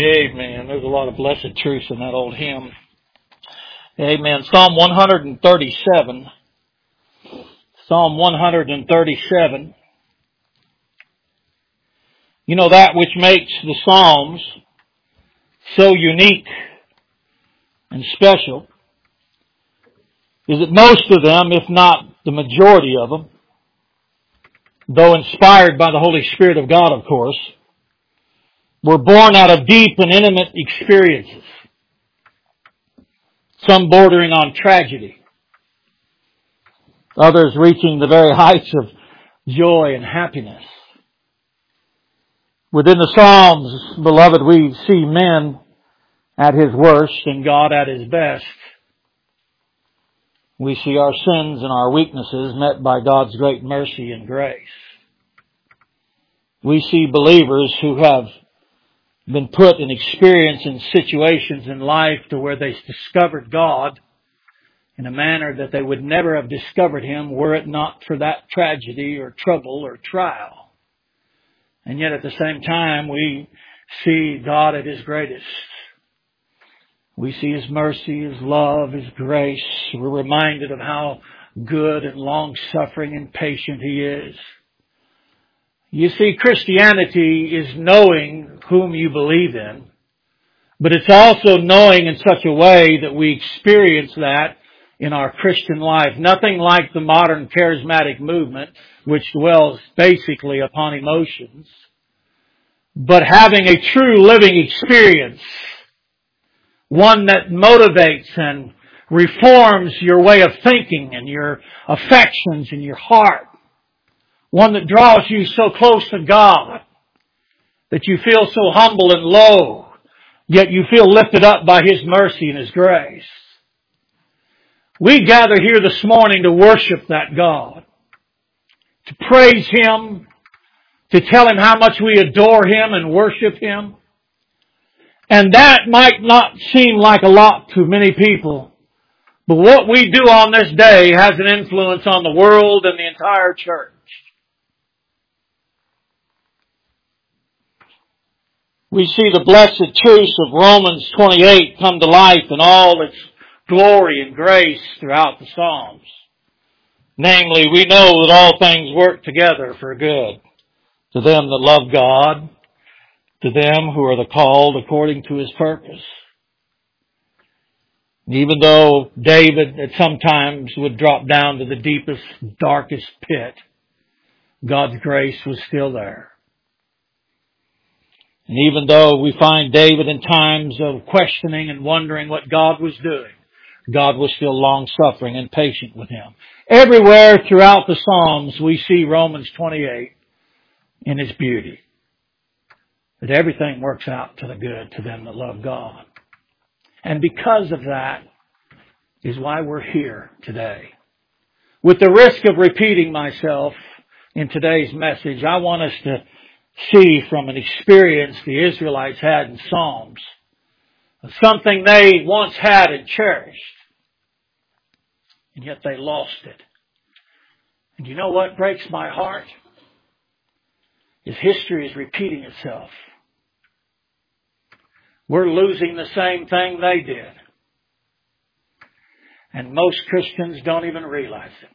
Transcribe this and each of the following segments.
Amen. There's a lot of blessed truths in that old hymn. Amen. Psalm 137. Psalm 137. You know, that which makes the Psalms so unique and special is that most of them, if not the majority of them, though inspired by the Holy Spirit of God, of course, were born out of deep and intimate experiences. Some bordering on tragedy. Others reaching the very heights of joy and happiness. Within the Psalms, beloved, we see men at his worst and God at his best. We see our sins and our weaknesses met by God's great mercy and grace. We see believers who have been put in experience in situations in life to where they discovered God in a manner that they would never have discovered Him were it not for that tragedy or trouble or trial. And yet at the same time we see God at His greatest. We see His mercy, His love, His grace. We're reminded of how good and long-suffering and patient He is. You see, Christianity is knowing whom you believe in, but it's also knowing in such a way that we experience that in our Christian life. Nothing like the modern charismatic movement, which dwells basically upon emotions, but having a true living experience, one that motivates and reforms your way of thinking and your affections and your heart. One that draws you so close to God that you feel so humble and low, yet you feel lifted up by His mercy and His grace. We gather here this morning to worship that God, to praise Him, to tell Him how much we adore Him and worship Him. And that might not seem like a lot to many people, but what we do on this day has an influence on the world and the entire church. We see the blessed truths of Romans 28 come to life in all its glory and grace throughout the Psalms. Namely, we know that all things work together for good to them that love God, to them who are the called according to His purpose. And even though David at some times would drop down to the deepest, darkest pit, God's grace was still there. And even though we find David in times of questioning and wondering what God was doing, God was still long-suffering and patient with him. Everywhere throughout the Psalms we see Romans 28 in its beauty. That everything works out to the good to them that love God. And because of that is why we're here today. With the risk of repeating myself in today's message, I want us to see from an experience the Israelites had in Psalms, something they once had and cherished, and yet they lost it. And you know what breaks my heart? Is history is repeating itself. We're losing the same thing they did. And most Christians don't even realize it.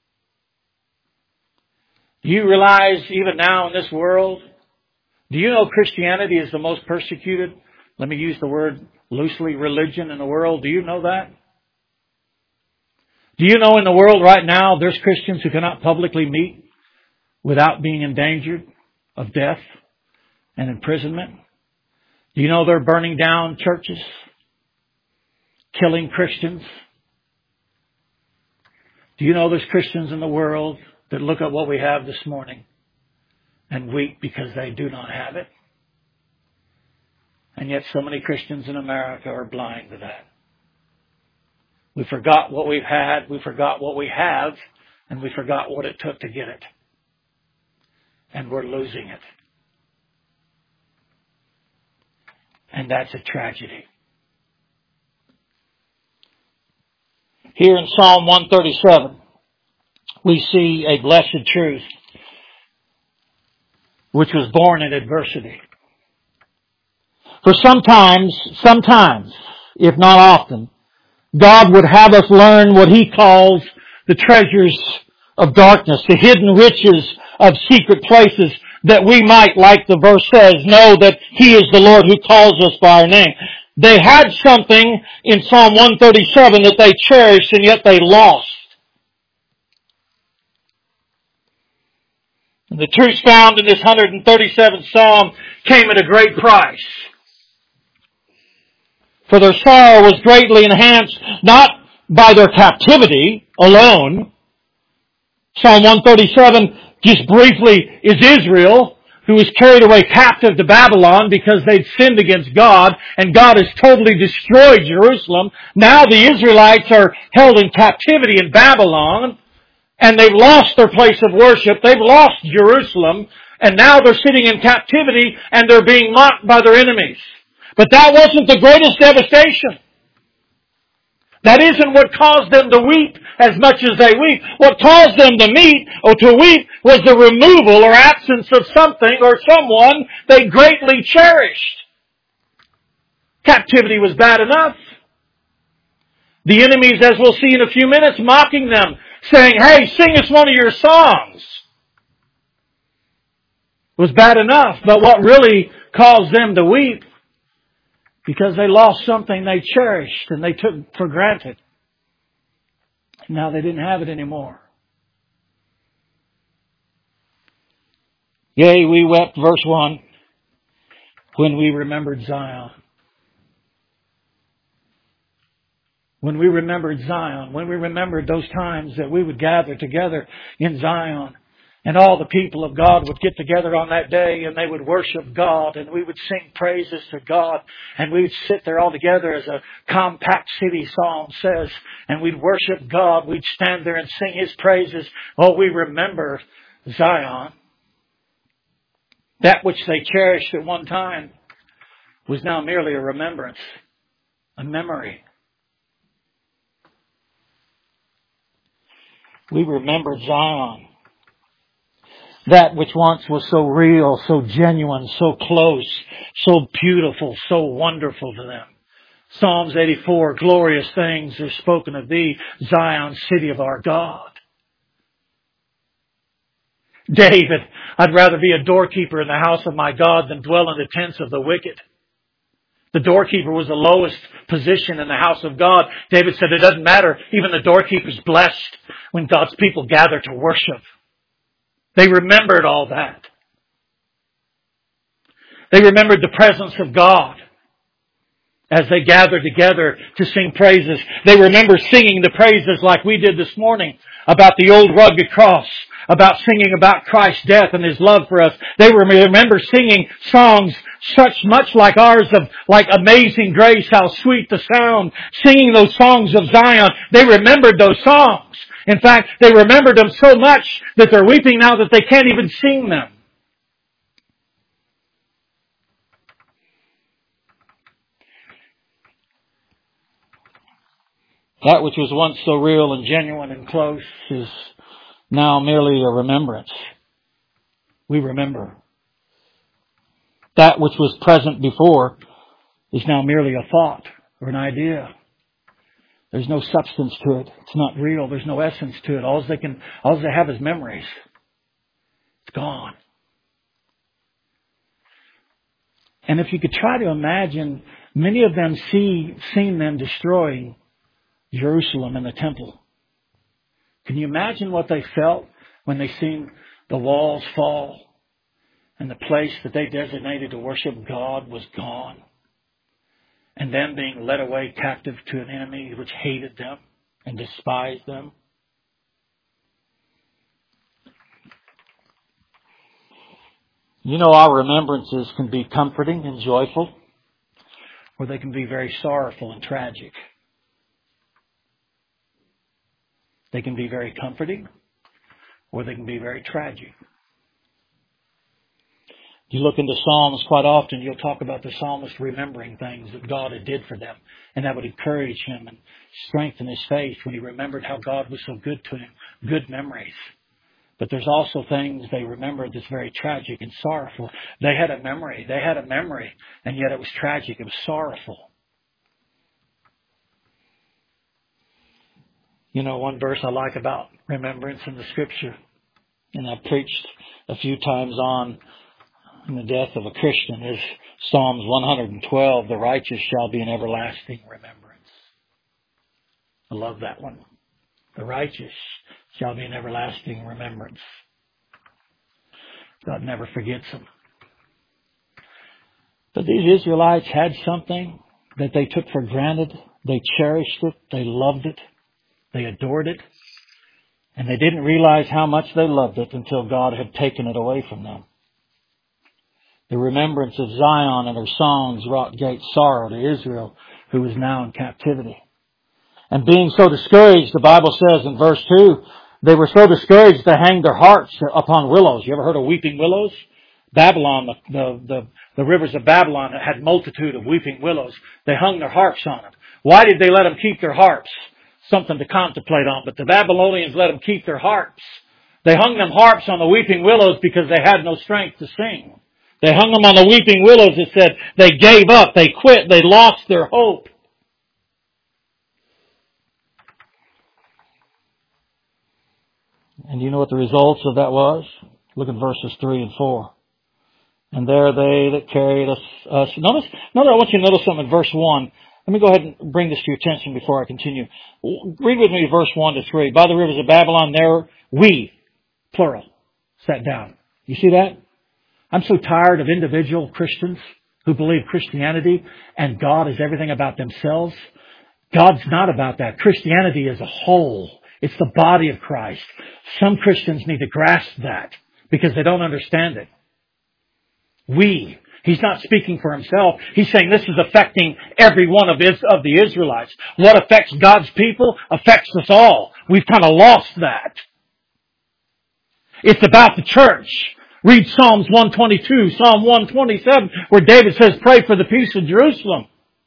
Do you realize even now in this world, do you know Christianity is the most persecuted, let me use the word loosely, religion in the world? Do you know that? Do you know in the world right now there's Christians who cannot publicly meet without being endangered of death and imprisonment? Do you know they're burning down churches, killing Christians? Do you know there's Christians in the world that look at what we have this morning and weep because they do not have it? And yet so many Christians in America are blind to that. We forgot what we've had, we forgot what we have, and we forgot what it took to get it. And we're losing it. And that's a tragedy. Here in Psalm 137, we see a blessed truth which was born in adversity. For sometimes, if not often, God would have us learn what He calls the treasures of darkness, the hidden riches of secret places, that we might, like the verse says, know that He is the Lord who calls us by our name. They had something in Psalm 137 that they cherished and yet they lost. And the truth found in this 137th Psalm came at a great price. For their sorrow was greatly enhanced, not by their captivity alone. Psalm 137, just briefly, is Israel, who was carried away captive to Babylon because they'd sinned against God, and God has totally destroyed Jerusalem. Now the Israelites are held in captivity in Babylon, and they've lost their place of worship. They've lost Jerusalem, and now they're sitting in captivity, and they're being mocked by their enemies. But that wasn't the greatest devastation. That isn't what caused them to weep as much as they weep. What caused them to weep was the removal or absence of something or someone they greatly cherished. Captivity was bad enough. The enemies, as we'll see in a few minutes, mocking them, saying, "Hey, sing us one of your songs," was bad enough. But what really caused them to weep, because they lost something they cherished and they took for granted. Now they didn't have it anymore. Yea, we wept, verse 1, when we remembered Zion. When we remembered Zion, when we remembered those times that we would gather together in Zion, and all the people of God would get together on that day and they would worship God and we would sing praises to God and we would sit there all together, as a compact city psalm says, and we'd worship God. We'd stand there and sing His praises. Oh, we remember Zion. That which they cherished at one time was now merely a remembrance, a memory. We remembered Zion. That which once was so real, so genuine, so close, so beautiful, so wonderful to them. Psalms 84, glorious things are spoken of thee, Zion, city of our God. David, I'd rather be a doorkeeper in the house of my God than dwell in the tents of the wicked. The doorkeeper was the lowest position in the house of God. David said it doesn't matter, even the doorkeeper's blessed when God's people gather to worship. They remembered all that. They remembered the presence of God as they gathered together to sing praises. They remember singing the praises like we did this morning about the old rugged cross, about singing about Christ's death and His love for us. They remember singing songs much like ours, of like Amazing Grace, how sweet the sound, singing those songs of Zion. They remembered those songs. In fact, they remembered them so much that they're weeping now that they can't even sing them. That which was once so real and genuine and close is now merely a remembrance. We remember. That which was present before is now merely a thought or an idea. There's no substance to it. It's not real. There's no essence to it. All they have is memories. It's gone. And if you could try to imagine, many of them seen them destroying Jerusalem and the temple. Can you imagine what they felt when they seen the walls fall and the place that they designated to worship God was gone? And them being led away captive to an enemy which hated them and despised them. You know, our remembrances can be comforting and joyful, or they can be very sorrowful and tragic. They can be very comforting, or they can be very tragic. You look into Psalms quite often, you'll talk about the psalmist remembering things that God had did for them. And that would encourage him and strengthen his faith when he remembered how God was so good to him. Good memories. But there's also things they remember that's very tragic and sorrowful. They had a memory. And yet it was tragic. It was sorrowful. You know, one verse I like about remembrance in the Scripture, and I've preached a few times on in the death of a Christian, is Psalms 112, the righteous shall be in everlasting remembrance. I love that one. The righteous shall be in everlasting remembrance. God never forgets them. But these Israelites had something that they took for granted. They cherished it. They loved it. They adored it. And they didn't realize how much they loved it until God had taken it away from them. The remembrance of Zion and her songs wrought great sorrow to Israel, who was now in captivity. And being so discouraged, the Bible says in verse 2, they were so discouraged they hanged their harps upon willows. You ever heard of weeping willows? Babylon, the rivers of Babylon had multitude of weeping willows. They hung their harps on them. Why did they let them keep their harps? Something to contemplate on. But the Babylonians let them keep their harps. They hung them harps on the weeping willows because they had no strength to sing. They hung them on the weeping willows. It said they gave up, they quit, they lost their hope. And you know what the results of that was? Look at verses 3 and 4. And there they that carried us. Notice, I want you to notice something in verse 1. Let me go ahead and bring this to your attention before I continue. Read with me verse 1 to 3. By the rivers of Babylon, there we, plural, sat down. You see that? I'm so tired of individual Christians who believe Christianity and God is everything about themselves. God's not about that. Christianity is a whole. It's the body of Christ. Some Christians need to grasp that because they don't understand it. We. He's not speaking for himself. He's saying this is affecting every one of the Israelites. What affects God's people affects us all. We've kind of lost that. It's about the church. Read Psalms 122, Psalm 127, where David says, pray for the peace of Jerusalem.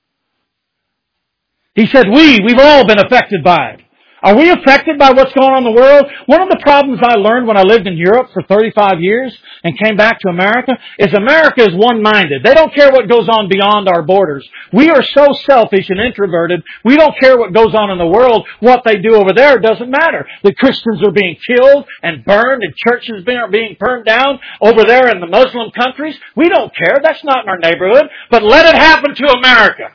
He said, we've all been affected by it. Are we affected by what's going on in the world? One of the problems I learned when I lived in Europe for 35 years and came back to America is America is one-minded. They don't care what goes on beyond our borders. We are so selfish and introverted. We don't care what goes on in the world. What they do over there doesn't matter. The Christians are being killed and burned and churches are being burned down over there in the Muslim countries. We don't care. That's not in our neighborhood. But let it happen to America.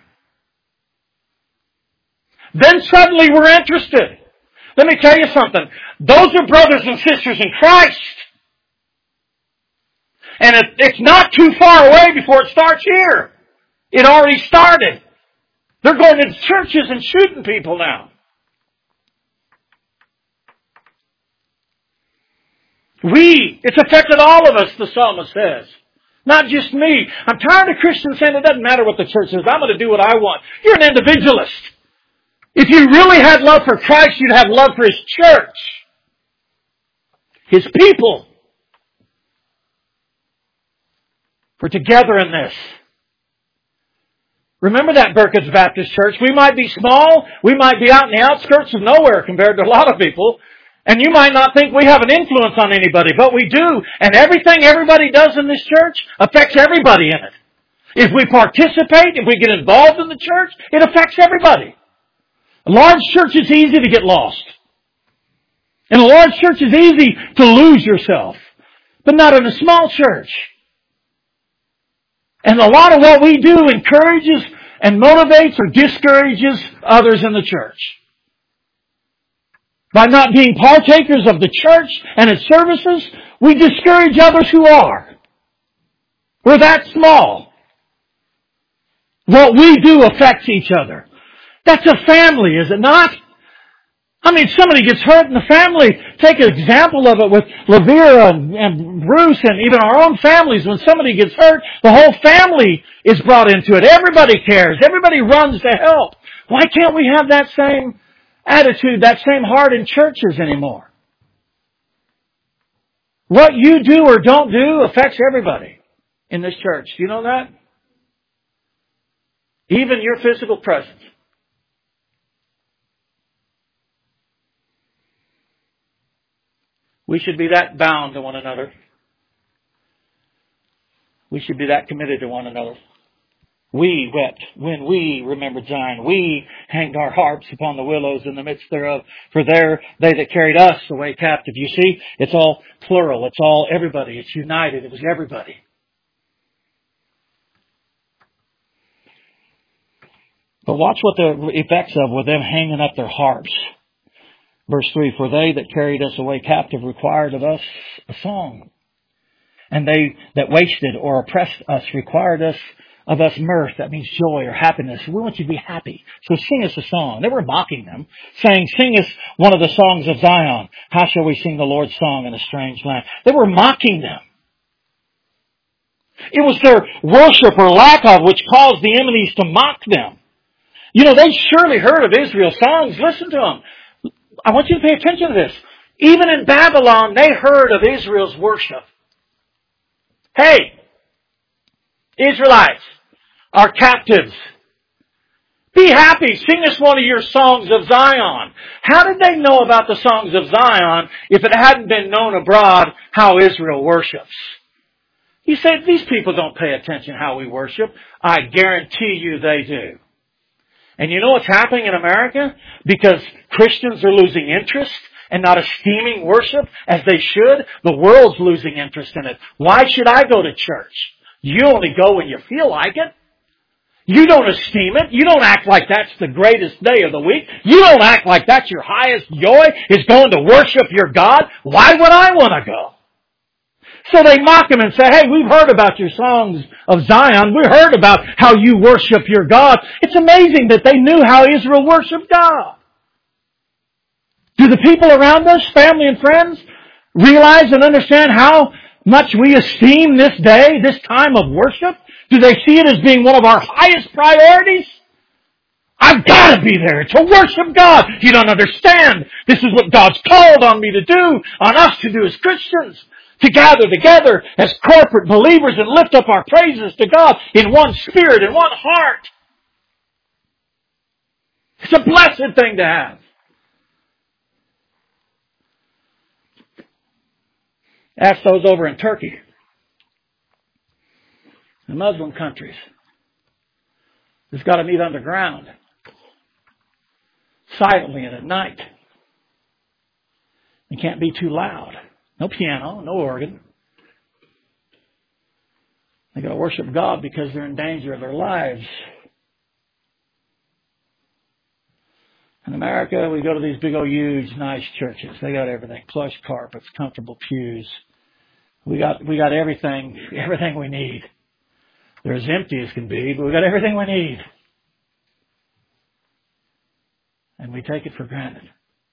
Then suddenly we're interested. Let me tell you something. Those are brothers and sisters in Christ. And it's not too far away before it starts here. It already started. They're going into churches and shooting people now. It's affected all of us, the psalmist says. Not just me. I'm tired of Christians saying it doesn't matter what the church says. I'm going to do what I want. You're an individualist. If you really had love for Christ, you'd have love for His church. His people. We're together in this. Remember that Burkitt's Baptist Church. We might be small. We might be out in the outskirts of nowhere compared to a lot of people. And you might not think we have an influence on anybody, but we do. And everything everybody does in this church affects everybody in it. If we participate, if we get involved in the church, it affects everybody. A large church is easy to get lost. In a large church is easy to lose yourself. But not in a small church. And a lot of what we do encourages and motivates or discourages others in the church. By not being partakers of the church and its services, we discourage others who are. We're that small. What we do affects each other. That's a family, is it not? I mean, somebody gets hurt in the family. Take an example of it with Lavera and Bruce and even our own families. When somebody gets hurt, the whole family is brought into it. Everybody cares. Everybody runs to help. Why can't we have that same attitude, that same heart in churches anymore? What you do or don't do affects everybody in this church. Do you know that? Even your physical presence. We should be that bound to one another. We should be that committed to one another. We wept when we remembered Zion. We hanged our harps upon the willows in the midst thereof. For there they that carried us away captive. You see, it's all plural. It's all everybody. It's united. It was everybody. But watch what the effects of with them hanging up their harps. Verse 3, for they that carried us away captive required of us a song. And they that wasted or oppressed us required of us mirth. That means joy or happiness. We want you to be happy. So sing us a song. They were mocking them, saying, sing us one of the songs of Zion. How shall we sing the Lord's song in a strange land? They were mocking them. It was their worship or lack of which caused the enemies to mock them. You know, they surely heard of Israel's songs. Listen to them. I want you to pay attention to this. Even in Babylon, they heard of Israel's worship. Hey, Israelites, our captives, be happy. Sing us one of your songs of Zion. How did they know about the songs of Zion if it hadn't been known abroad how Israel worships? You say, these people don't pay attention how we worship. I guarantee you they do. And you know what's happening in America? Because Christians are losing interest and not esteeming worship as they should, the world's losing interest in it. Why should I go to church? You only go when you feel like it. You don't esteem it. You don't act like that's the greatest day of the week. You don't act like that's your highest joy is going to worship your God. Why would I want to go? So they mock him and say, hey, we've heard about your songs of Zion. We heard about how you worship your God. It's amazing that they knew how Israel worshiped God. Do the people around us, family and friends, realize and understand how much we esteem this day, this time of worship? Do they see it as being one of our highest priorities? I've got to be there to worship God. You don't understand. This is what God's called on me to do, on us to do as Christians. To gather together as corporate believers and lift up our praises to God in one spirit, in one heart. It's a blessed thing to have. Ask those over in Turkey, the Muslim countries. It's got to meet underground, silently and at night. It can't be too loud. No piano, no organ. They got to worship God because they're in danger of their lives. In America, we go to these big old huge nice churches. They got everything. Plush carpets, comfortable pews. We got everything we need. They're as empty as can be, but we got everything we need. And we take it for granted.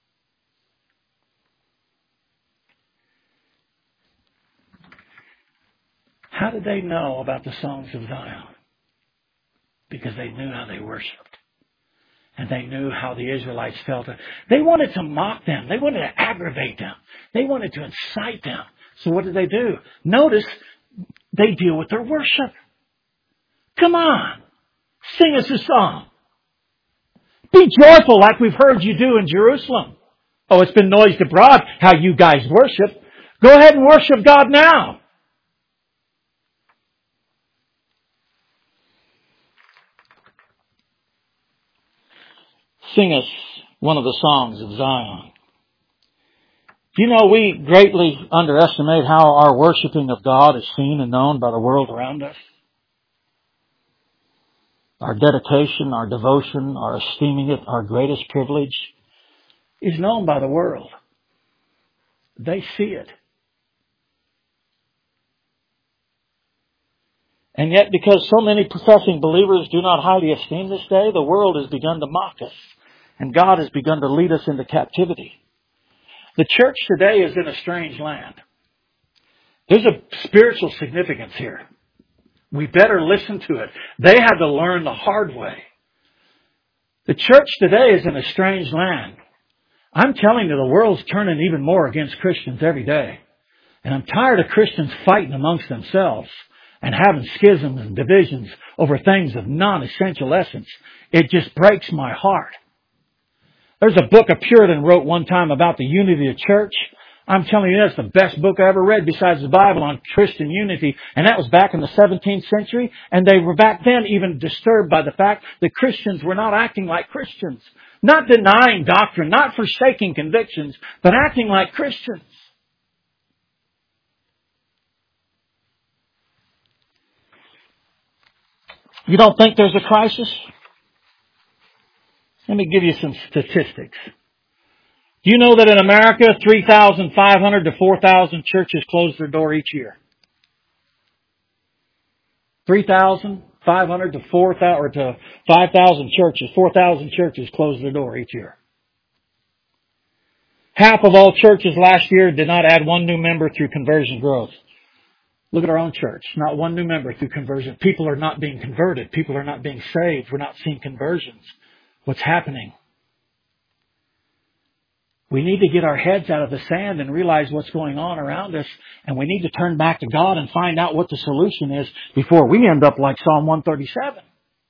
How did they know about the songs of Zion? Because they knew how they worshiped. And they knew how the Israelites felt. They wanted to mock them. They wanted to aggravate them. They wanted to incite them. So what did they do? Notice, they deal with their worship. Come on. Sing us a song. Be joyful like we've heard you do in Jerusalem. Oh, it's been noised abroad how you guys worship. Go ahead and worship God now. Sing us one of the songs of Zion. You know, we greatly underestimate how our worshiping of God is seen and known by the world around us. Our dedication, our devotion, our esteeming it, our greatest privilege is known by the world. They see it. And yet, because so many professing believers do not highly esteem this day, the world has begun to mock us. And God has begun to lead us into captivity. The church today is in a strange land. There's a spiritual significance here. We better listen to it. They had to learn the hard way. The church today is in a strange land. I'm telling you, the world's turning even more against Christians every day. And I'm tired of Christians fighting amongst themselves and having schisms and divisions over things of non-essential essence. It just breaks my heart. There's a book a Puritan wrote one time about the unity of the church. I'm telling you, that's the best book I ever read besides the Bible on Christian unity. And that was back in the 17th century. And they were back then even disturbed by the fact that Christians were not acting like Christians. Not denying doctrine, not forsaking convictions, but acting like Christians. You don't think there's a crisis? Let me give you some statistics. Do you know that in America, 3,500 to 4,000 churches close their door each year? 3,500 to 4,000 or to 5,000 churches, 4,000 churches close their door each year. Half of all churches last year did not add one new member through conversion growth. Look at our own church. Not one new member through conversion. People are not being converted. People are not being saved. We're not seeing conversions. What's happening? We need to get our heads out of the sand and realize what's going on around us. And we need to turn back to God and find out what the solution is before we end up like Psalm 137.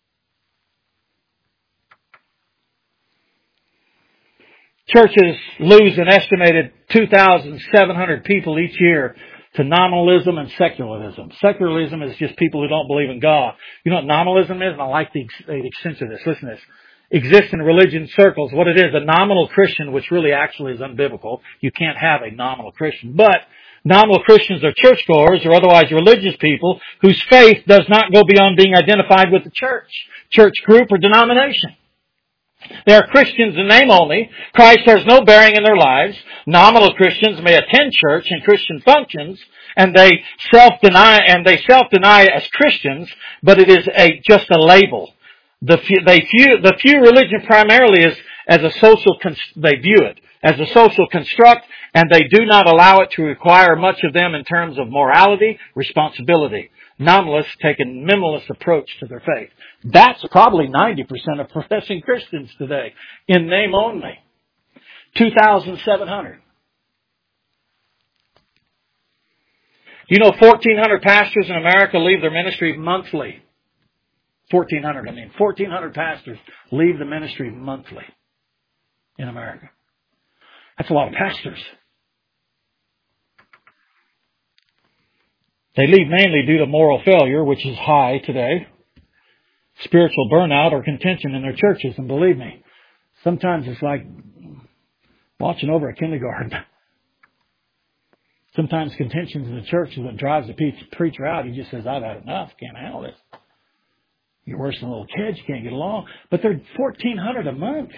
Churches lose an estimated 2,700 people each year to nominalism and secularism. Secularism is just people who don't believe in God. You know what nominalism is? And I like the extent of this. Listen to this. Exists in religion circles. What it is, a nominal Christian, which really actually is unbiblical. You can't have a nominal Christian. But nominal Christians are churchgoers or otherwise religious people whose faith does not go beyond being identified with the church group, or denomination. They are Christians in name only. Christ has no bearing in their lives. Nominal Christians may attend church and Christian functions, and they self-deny as Christians, but it is just a label. The few religion primarily is as a social, they view it as a social construct, and they do not allow it to require much of them in terms of morality, responsibility. Nominalists take a minimalist approach to their faith. That's probably 90% of professing Christians today, in name only. 2,700. You know, 1,400 pastors in America leave their ministry monthly. 1,400 pastors leave the ministry monthly in America. That's a lot of pastors. They leave mainly due to moral failure, which is high today, spiritual burnout, or contention in their churches. And believe me, sometimes it's like watching over a kindergarten. Sometimes contentions in the church is what drives the preacher out. He just says, I've had enough, can't handle this. You're worse than little kids, you can't get along. But they're 1,400 a month.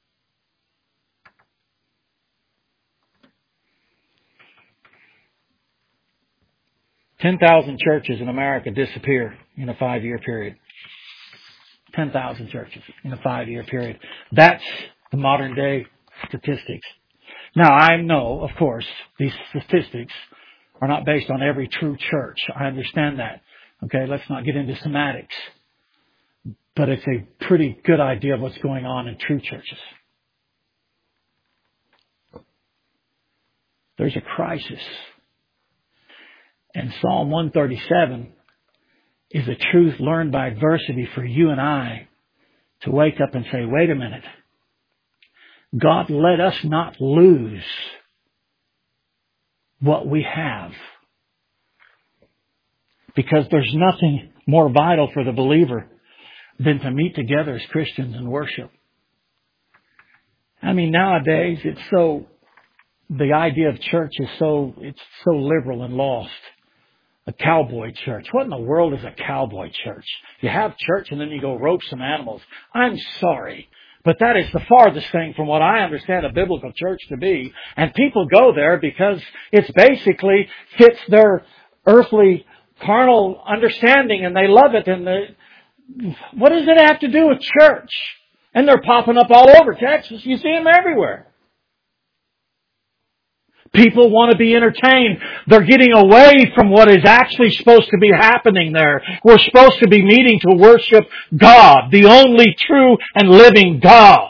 $10,000 churches in America disappear in a 5-year period. 10,000 churches in a 5-year period. That's the modern day statistics. Now, I know, of course, these statistics are not based on every true church. I understand that. Okay, let's not get into semantics. But it's a pretty good idea of what's going on in true churches. There's a crisis. And Psalm 137 is a truth learned by adversity for you and I to wake up and say, wait a minute. God, let us not lose what we have. Because there's nothing more vital for the believer than to meet together as Christians and worship. I mean, nowadays the idea of church is so liberal and lost. A cowboy church. What in the world is a cowboy church? You have church and then you go rope some animals. I'm sorry, but that is the farthest thing from what I understand a biblical church to be. And people go there because it's basically fits their earthly, carnal understanding, and they love it. And what does it have to do with church? And they're popping up all over Texas. You see them everywhere. People want to be entertained. They're getting away from what is actually supposed to be happening there. We're supposed to be meeting to worship God, the only true and living God.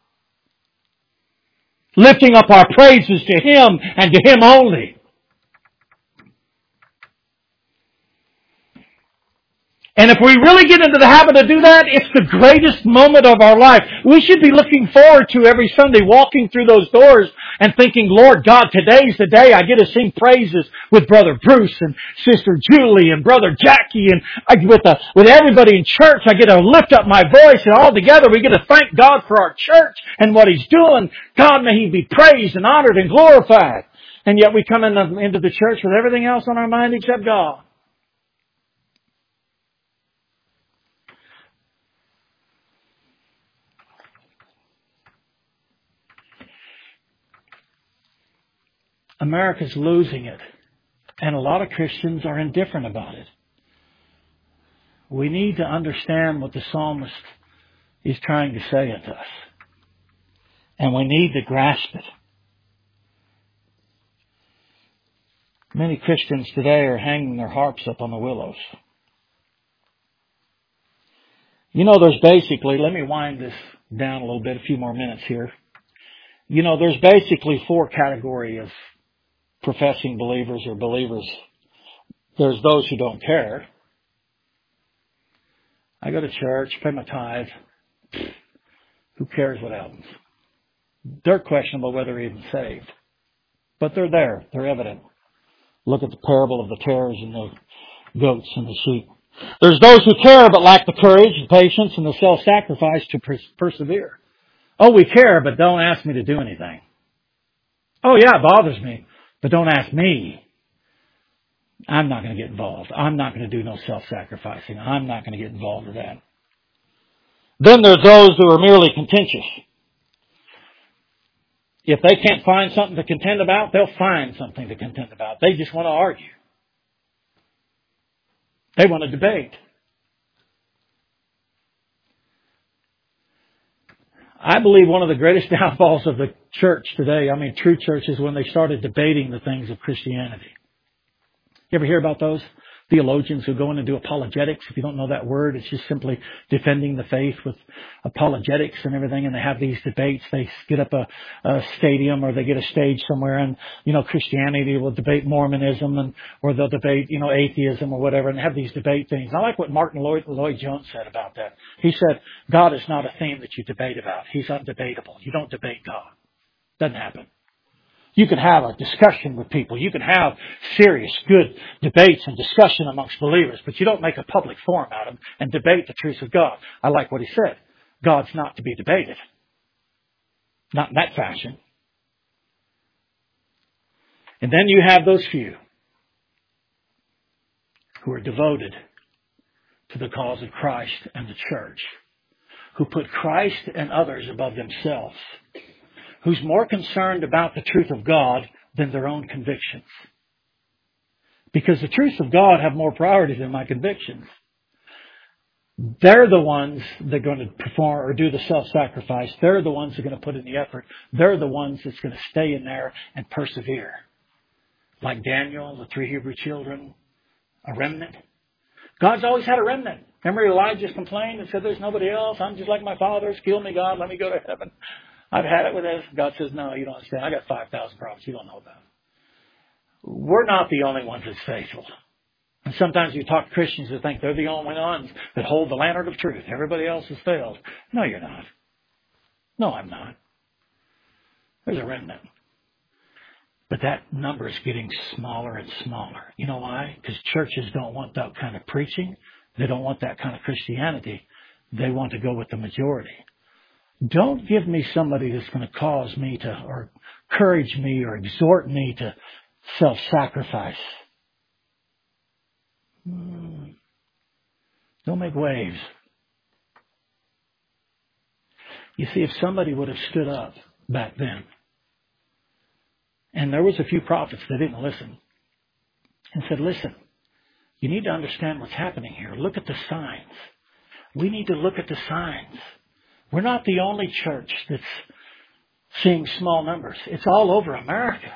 Lifting up our praises to Him and to Him only. And if we really get into the habit of do that, it's the greatest moment of our life. We should be looking forward to every Sunday walking through those doors and thinking, Lord God, today's the day I get to sing praises with Brother Bruce and Sister Julie and Brother Jackie and with everybody in church. I get to lift up my voice, and all together we get to thank God for our church and what He's doing. God, may He be praised and honored and glorified. And yet we come into the church with everything else on our mind except God. America's losing it. And a lot of Christians are indifferent about it. We need to understand what the psalmist is trying to say to us. And we need to grasp it. Many Christians today are hanging their harps up on the willows. You know, there's basically, let me wind this down a little bit, a few more minutes here. You know, there's basically 4 categories of professing believers or believers. There's those who don't care. I go to church, pay my tithe. Who cares what happens? They're questionable whether they're even saved. But they're there. They're evident. Look at the parable of the tares and the goats and the sheep. There's those who care but lack the courage, the patience, and the self-sacrifice to persevere. Oh, we care, but don't ask me to do anything. Oh, yeah, it bothers me. But don't ask me. I'm not going to get involved. I'm not going to do no self-sacrificing. I'm not going to get involved with that. Then there's those who are merely contentious. If they can't find something to contend about, they'll find something to contend about. They just want to argue. They want to debate. I believe one of the greatest downfalls of the church today, true church, is when they started debating the things of Christianity. You ever hear about those? Theologians who go in and do apologetics. If you don't know that word, it's just simply defending the faith with apologetics and everything. And they have these debates. They get up a stadium or they get a stage somewhere, and, Christianity will debate Mormonism or they'll debate, atheism or whatever, and have these debate things. I like what Martin Lloyd-Jones said about that. He said, God is not a theme that you debate about. He's undebatable. You don't debate God. Doesn't happen. You can have a discussion with people. You can have serious, good debates and discussion amongst believers, but you don't make a public forum out of them and debate the truths of God. I like what he said. God's not to be debated. Not in that fashion. And then you have those few who are devoted to the cause of Christ and the church, who put Christ and others above themselves, who's more concerned about the truth of God than their own convictions. Because the truths of God have more priority than my convictions. They're the ones that are going to perform or do the self-sacrifice. They're the ones that are going to put in the effort. They're the ones that's going to stay in there and persevere. Like Daniel, the 3 Hebrew children, a remnant. God's always had a remnant. Remember Elijah complained and said, there's nobody else. I'm just like my fathers. Kill me, God. Let me go to heaven. I've had it with this. God says, no, you don't understand. I got 5,000 prophets you don't know about. We're not the only ones that's faithful. And sometimes you talk to Christians that think they're the only ones that hold the lantern of truth. Everybody else has failed. No, you're not. No, I'm not. There's a remnant. But that number is getting smaller and smaller. You know why? Because churches don't want that kind of preaching. They don't want that kind of Christianity. They want to go with the majority. Don't give me somebody that's going to cause me to, or encourage me or exhort me to self-sacrifice. Don't make waves. You see, if somebody would have stood up back then, and there was a few prophets that didn't listen, and said, listen, you need to understand what's happening here. Look at the signs. We need to look at the signs. We're not the only church that's seeing small numbers. It's all over America.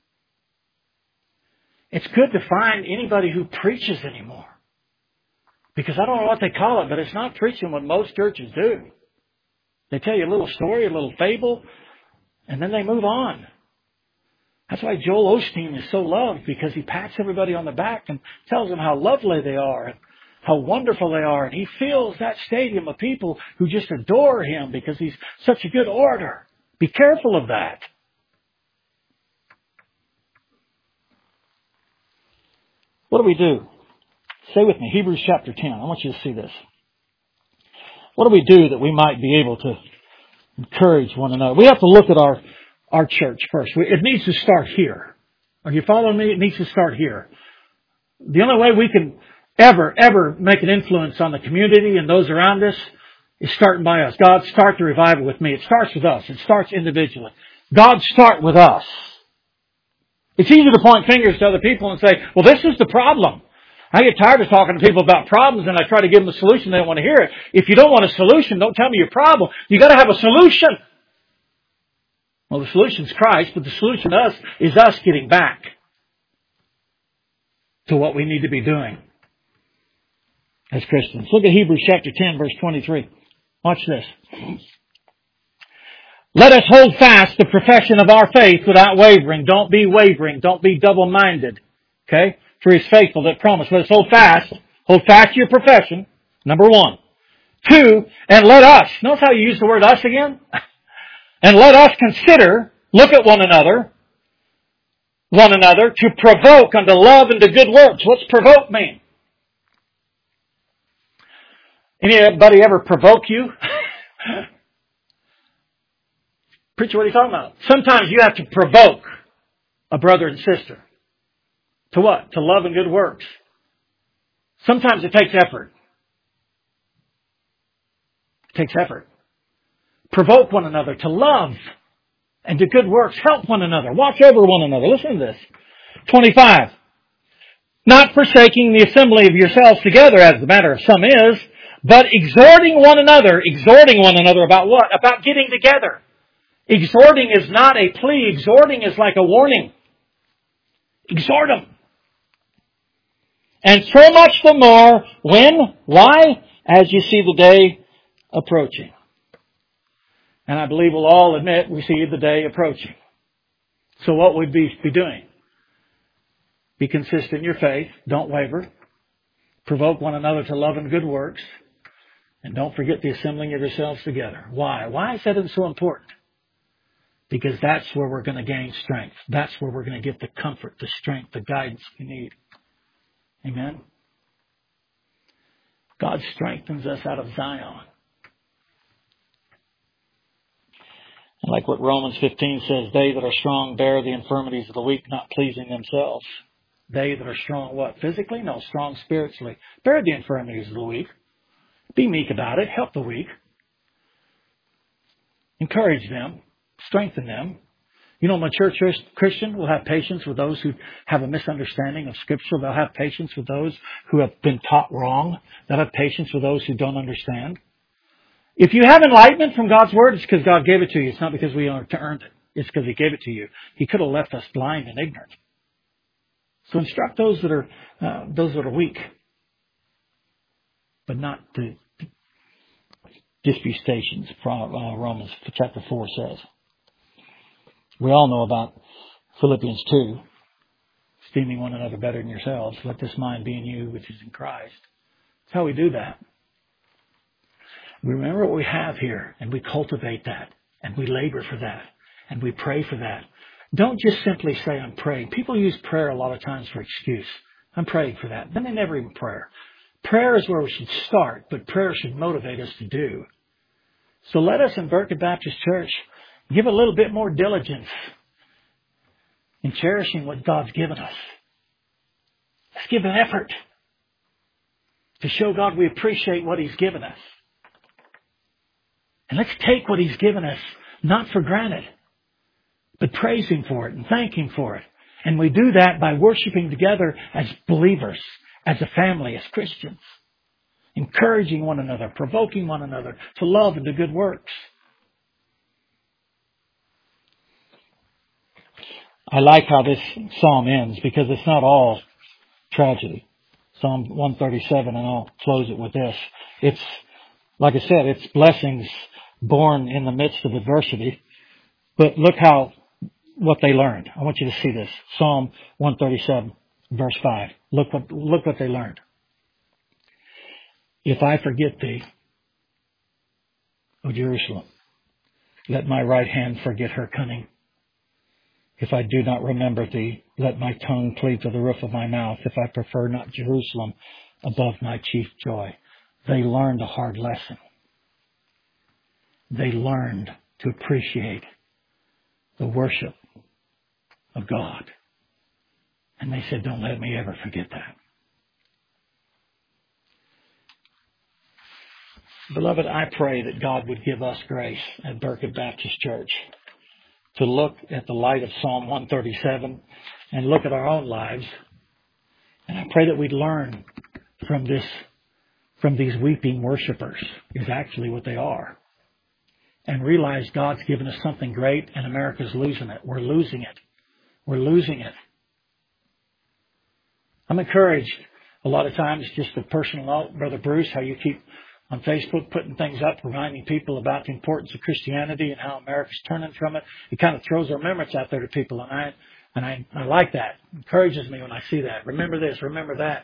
It's good to find anybody who preaches anymore. Because I don't know what they call it, but it's not preaching what most churches do. They tell you a little story, a little fable, and then they move on. That's why Joel Osteen is so loved, because he pats everybody on the back and tells them how lovely they are and how wonderful they are. And he fills that stadium of people who just adore him because he's such a good orator. Be careful of that. What do we do? Stay with me. Hebrews chapter 10. I want you to see this. What do we do that we might be able to encourage one another? We have to look at our church first. It needs to start here. Are you following me? It needs to start here. The only way we can ever make an influence on the community and those around us is starting by us. God, start the revival with me. It starts with us. It starts individually. God, start with us. It's easy to point fingers to other people and say, well, this is the problem. I get tired of talking to people about problems and I try to give them a solution. They don't want to hear it. If you don't want a solution, don't tell me your problem. You got to have a solution. Well, the solution is Christ, but the solution to us is us getting back to what we need to be doing as Christians. Look at Hebrews chapter 10, verse 23. Watch this. Let us hold fast the profession of our faith without wavering. Don't be wavering. Don't be double-minded. Okay? For He is faithful that promised. Let us hold fast. Hold fast to your profession. Number one. Two, and let us. Notice how you use the word us again? And let us consider, look at one another, to provoke unto love and to good works. What's provoke mean? Anybody ever provoke you? Preacher, what are you talking about? Sometimes you have to provoke a brother and sister. To what? To love and good works. Sometimes it takes effort. It takes effort. Provoke one another to love and to good works. Help one another. Watch over one another. Listen to this. 25. Not forsaking the assembly of yourselves together, as the matter of some is, but exhorting one another. Exhorting one another about what? About getting together. Exhorting is not a plea. Exhorting is like a warning. Exhort them. And so much the more when? Why? As you see the day approaching. And I believe we'll all admit we see the day approaching. So what would we be doing? Be consistent in your faith. Don't waver. Provoke one another to love and good works. And don't forget the assembling of yourselves together. Why? Why is that so important? Because that's where we're going to gain strength. That's where we're going to get the comfort, the strength, the guidance we need. Amen? God strengthens us out of Zion. And like what Romans 15 says, they that are strong bear the infirmities of the weak, not pleasing themselves. They that are strong, what? Physically? No, strong spiritually. Bear the infirmities of the weak. Be meek about it. Help the weak. Encourage them. Strengthen them. You know, a mature Christian will have patience with those who have a misunderstanding of Scripture. They'll have patience with those who have been taught wrong. They'll have patience with those who don't understand. If you have enlightenment from God's Word, it's because God gave it to you. It's not because we earned it. It's because He gave it to you. He could have left us blind and ignorant. So instruct those that are weak, but not the disputations. Romans chapter 4 says. We all know about Philippians 2, esteeming one another better than yourselves. Let this mind be in you, which is in Christ. That's how we do that. We remember what we have here, and we cultivate that, and we labor for that, and we pray for that. Don't just simply say, I'm praying. People use prayer a lot of times for excuse. I'm praying for that. Then they never even pray. Prayer is where we should start, but prayer should motivate us to do. So let us in Berkeley Baptist Church give a little bit more diligence in cherishing what God's given us. Let's give an effort to show God we appreciate what He's given us. And let's take what He's given us, not for granted, but praise Him for it and thank Him for it. And we do that by worshiping together as believers, as a family, as Christians. Encouraging one another, provoking one another to love and to good works. I like how this psalm ends because it's not all tragedy. Psalm 137, and I'll close it with this. It's, like I said, it's blessings born in the midst of adversity. But look what they learned. I want you to see this. Psalm 137, verse 5. Look what they learned. If I forget thee, O Jerusalem, let my right hand forget her cunning. If I do not remember thee, let my tongue cleave to the roof of my mouth. If I prefer not Jerusalem above my chief joy. They learned a hard lesson. They learned to appreciate the worship of God. And they said, don't let me ever forget that. Beloved, I pray that God would give us grace at Burkett Baptist Church to look at the light of Psalm 137 and look at our own lives. And I pray that we'd learn from these weeping worshipers, is actually what they are. And realize God's given us something great and America's losing it. We're losing it. We're losing it. I'm encouraged a lot of times, just a personal note, Brother Bruce, how you keep on Facebook putting things up, reminding people about the importance of Christianity and how America's turning from it. It kind of throws our remembrance out there to people, and I like that. It encourages me when I see that. Remember this, remember that.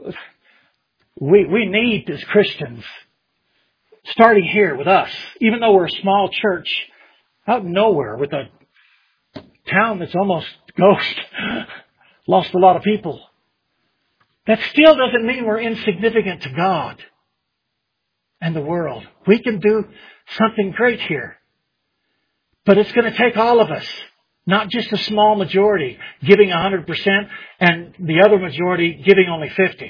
We need, as Christians, starting here with us, even though we're a small church out in nowhere with a town that's almost ghost, lost a lot of people. That still doesn't mean we're insignificant to God and the world. We can do something great here. But it's going to take all of us, not just a small majority giving 100% and the other majority giving only 50%.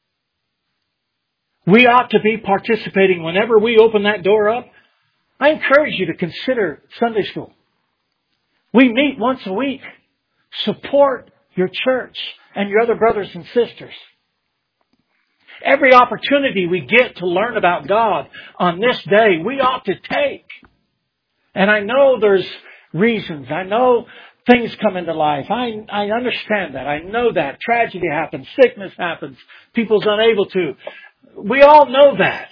We ought to be participating whenever we open that door up. I encourage you to consider Sunday school. We meet once a week. Support your church and your other brothers and sisters. Every opportunity we get to learn about God on this day, we ought to take. And I know there's reasons. I know things come into life. I understand that. I know that. Tragedy happens. Sickness happens. People's unable to. We all know that.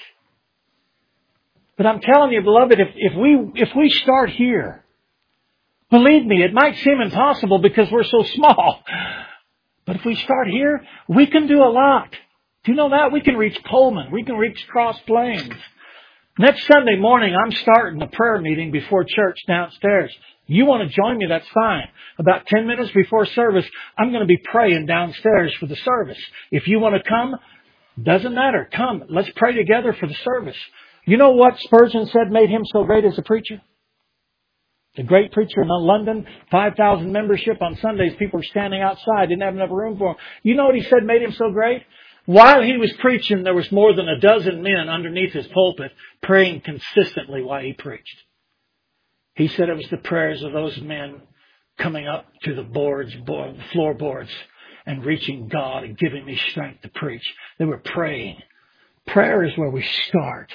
But I'm telling you, beloved, if we start here, believe me, it might seem impossible because we're so small. But if we start here, we can do a lot. Do you know that? We can reach Pullman. We can reach Cross Plains. Next Sunday morning, I'm starting a prayer meeting before church downstairs. You want to join me? That's fine. About 10 minutes before service, I'm going to be praying downstairs for the service. If you want to come, doesn't matter. Come. Let's pray together for the service. You know what Spurgeon said made him so great as a preacher? The great preacher in London, 5,000 membership on Sundays. People were standing outside, didn't have enough room for him. You know what he said made him so great? While he was preaching, there was more than a dozen men underneath his pulpit praying consistently while he preached. He said it was the prayers of those men coming up to the floorboards and reaching God and giving me strength to preach. They were praying. Prayer is where we start.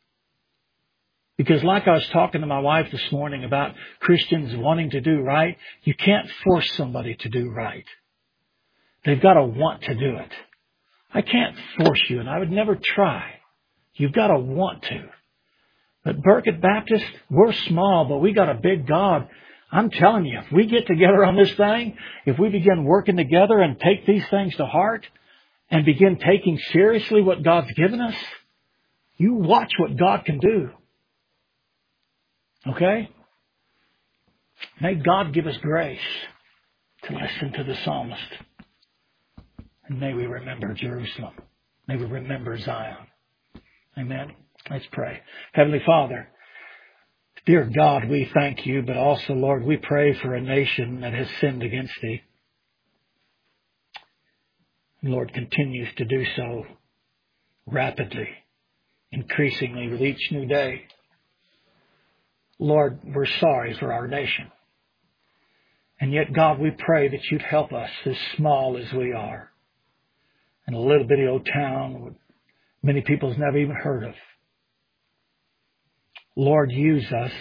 Because like I was talking to my wife this morning about Christians wanting to do right, you can't force somebody to do right. They've got to want to do it. I can't force you, and I would never try. You've got to want to. But Burkett Baptist, we're small, but we got a big God. I'm telling you, if we get together on this thing, if we begin working together and take these things to heart and begin taking seriously what God's given us, you watch what God can do. Okay? May God give us grace to listen to the psalmist. And may we remember Jerusalem. May we remember Zion. Amen. Let's pray. Heavenly Father, dear God, we thank you, but also, Lord, we pray for a nation that has sinned against thee. Lord, continues to do so rapidly, increasingly with each new day. Lord, we're sorry for our nation. And yet, God, we pray that you'd help us, as small as we are, in a little bitty old town many people's never even heard of. Lord, use us.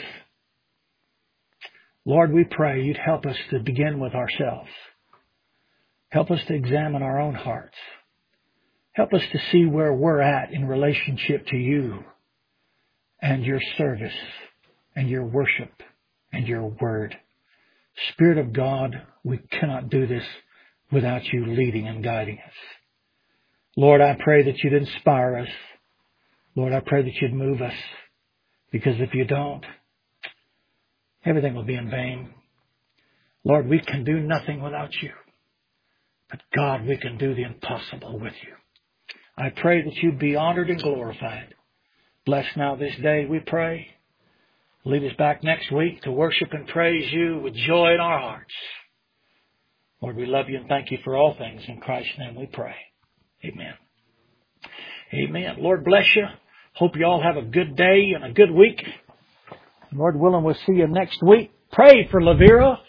Lord, we pray you'd help us to begin with ourselves. Help us to examine our own hearts. Help us to see where we're at in relationship to you and your service and your worship and your word. Spirit of God, we cannot do this without you leading and guiding us. Lord, I pray that you'd inspire us Lord, I pray that you'd move us, because if you don't, everything will be in vain. Lord, we can do nothing without you. But God, we can do the impossible with you. I pray that you'd be honored and glorified. Bless now this day, we pray. Lead us back next week to worship and praise you with joy in our hearts. Lord, we love you and thank you for all things. In Christ's name we pray. Amen. Amen. Lord bless you. Hope you all have a good day and a good week. Lord willing, we'll see you next week. Pray for Lavera.